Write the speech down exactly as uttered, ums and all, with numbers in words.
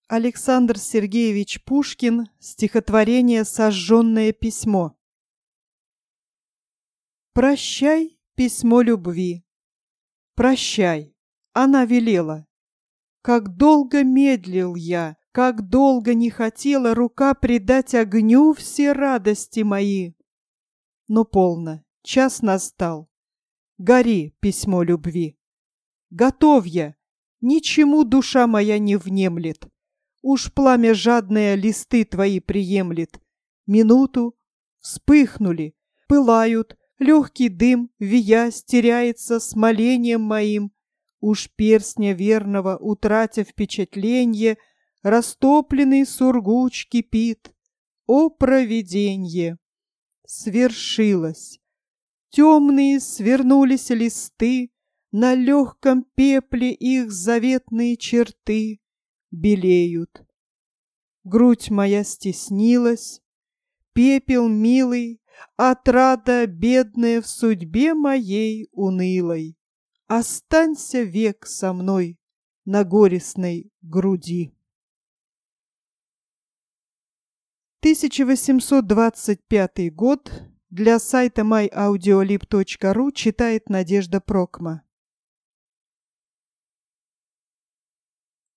Александр Сергеевич Пушкин. Стихотворение «Сожженное письмо». Прощай, письмо любви. Прощай, она велела. Как долго медлил я, как долго не хотела рука предать огню все радости мои. Но полно, час настал. Гори, письмо любви. Готов я, ничему душа моя не внемлет. Уж пламя жадное листы твои приемлет. Минуту вспыхнули, пылают, легкий дым, виясь, теряется смолением моим. Уж перстня верного, утратя впечатленье, растопленный сургуч кипит. О, провиденье! Свершилось! Темные свернулись листы, на легком пепле их заветные черты белеют. Грудь моя стеснилась, пепел милый, отрада бедная в судьбе моей унылой. Останься век со мной на горестной груди. тысяча восемьсот двадцать пятый год. Для сайта май аудиолиб точка ру читает Надежда Прокма.